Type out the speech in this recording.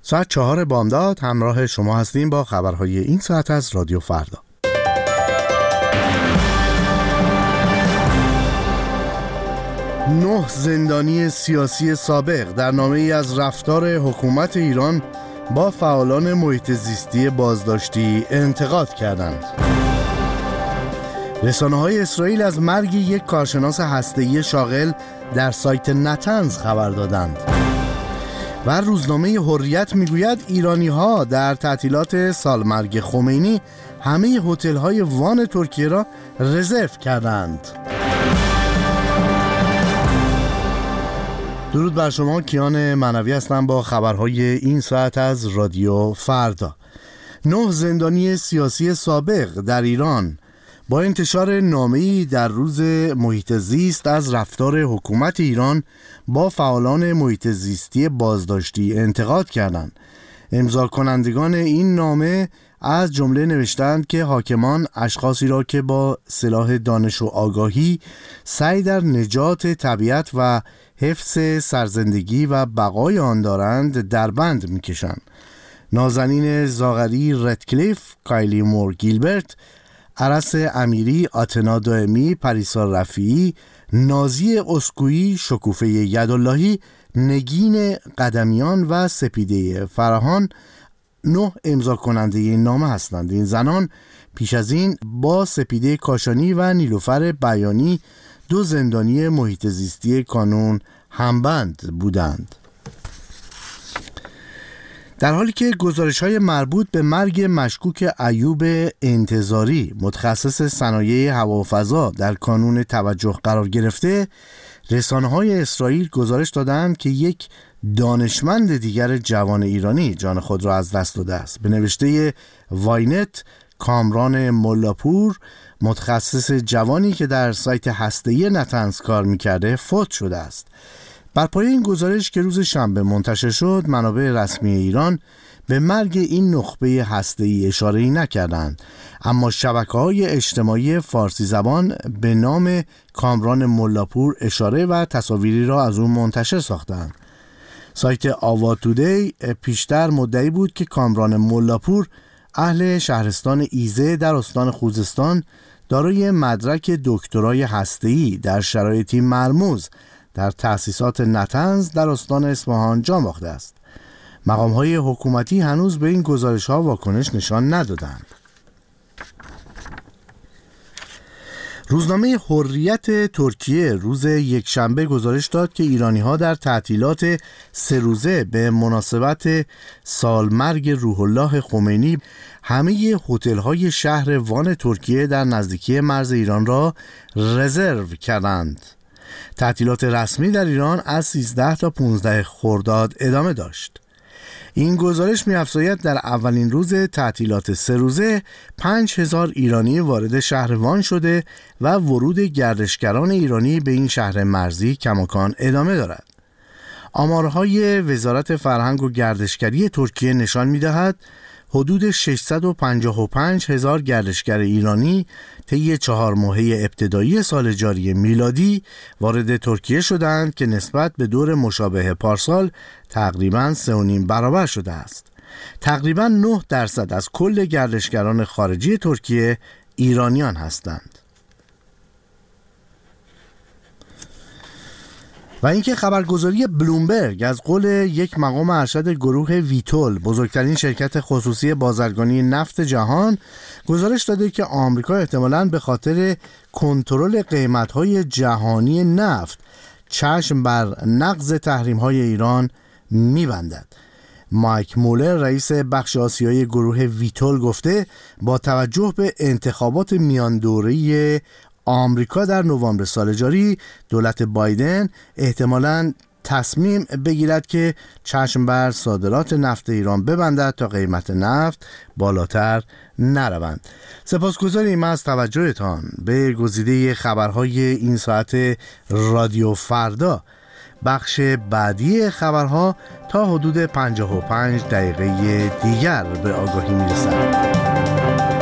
ساعت 4 بامداد همراه شما هستیم با خبرهای این ساعت از رادیو فردا. نه زندانی سیاسی سابق در نامه‌ای از رفتار حکومت ایران با فعالان محیط زیستی بازداشتی انتقاد کردند. رسانه‌های اسرائیل از مرگ یک کارشناس هسته‌ای شاغل در سایت نتنز خبر دادند. و روزنامه حریت میگوید ایرانی‌ها در تعطیلات سالمرگ خمینی همه هتل‌های وان ترکیه را رزرو کردند. درود بر شما، کیان معنوی هستم با خبرهای این ساعت از رادیو فردا. 9 زندانی سیاسی سابق در ایران با انتشار نامه‌ای در روز محیط زیست از رفتار حکومت ایران با فعالان محیط زیستی بازداشتی انتقاد کردند. امضا کنندگان این نامه از جمله نوشتند که حاکمان اشخاصی را که با سلاح دانش و آگاهی سعی در نجات طبیعت و حفظ سرزندگی و بقای آن دارند در بند می‌کشند. نازنین زاغری رتکلیف، کایلی مور گیلبرت، عرس امیری، آتنا دائمی، پریسا رفیعی، نازی اسکویی، شکوفه یداللهی، نگین قدمیان و سپیده فراهان 9 امضا کننده این نامه هستند. این زنان پیش از این با سپیده کاشانی و نیلوفر بیانی 2 زندانی محیط زیستی کانون همبند بودند. در حالی که گزارش‌های مربوط به مرگ مشکوک ایوب انتظاری متخصص صنایع هوا و فضا در کانون توجه قرار گرفته، رسانه‌های اسرائیل گزارش دادند که یک دانشمند دیگر جوان ایرانی جان خود را از دست داده است. به نوشته واینت، کامران ملاپور، متخصص جوانی که در سایت هسته‌ای نتنز کار می‌کرده، فوت شده است. بر پایه این گزارش که روز شنبه منتشر شد، منابع رسمی ایران به مرگ این نخبه هسته‌ای اشاره‌ای نکردند، اما شبکه‌های اجتماعی فارسی زبان به نام کامران ملاپور اشاره و تصاویری را از او منتشر ساختند. سایت آوا تودی پیشتر مدعی بود که کامران ملاپور اهل شهرستان ایزه در استان خوزستان دارای مدرک دکترای هسته‌ای در شرایطی مرموز در تأسیسات نتنز در استان اصفهان جا باخته است. مقام‌های حکومتی هنوز به این گزارش‌ها واکنش نشان ندادند. روزنامه حریت ترکیه روز یکشنبه گزارش داد که ایرانی‌ها در تعطیلات 3 روزه به مناسبت سالمرگ روح الله خمینی همه هتل‌های شهر وان ترکیه در نزدیکی مرز ایران را رزرو کردند. تعطیلات رسمی در ایران از 13 تا 15 خرداد ادامه داشت. این گزارش می‌افزاید در اولین روز تعطیلات 3 روزه 5000 ایرانی وارد شهر وان شده و ورود گردشگران ایرانی به این شهر مرزی کماکان ادامه دارد. آمارهای وزارت فرهنگ و گردشگری ترکیه نشان می‌دهد حدود 655,000 گردشگر ایرانی طی 4 ماهه ابتدایی سال جاری میلادی وارد ترکیه شدند که نسبت به دور مشابه پارسال تقریباً 3.5 برابر شده است. تقریباً 9% از کل گردشگران خارجی ترکیه ایرانیان هستند. و اینکه خبرگزاری بلومبرگ از قول یک مقام ارشد گروه ویتول، بزرگترین شرکت خصوصی بازرگانی نفت جهان، گزارش داده که آمریکا احتمالاً به خاطر کنترل قیمت‌های جهانی نفت چشم بر نقض تحریم‌های ایران می‌بندد. مایک مولر رئیس بخش آسیایی گروه ویتول گفته با توجه به انتخابات میان دوره‌ای آمریکا در نوامبر سال جاری، دولت بایدن احتمالاً تصمیم بگیرد که چشم بر صادرات نفت ایران ببندد تا قیمت نفت بالاتر نروند. سپاسگزاریم از توجهتان به گزیده خبرهای این ساعت رادیو فردا. بخش بعدی خبرها تا حدود 55 دقیقه دیگر به آگاهی میرسد.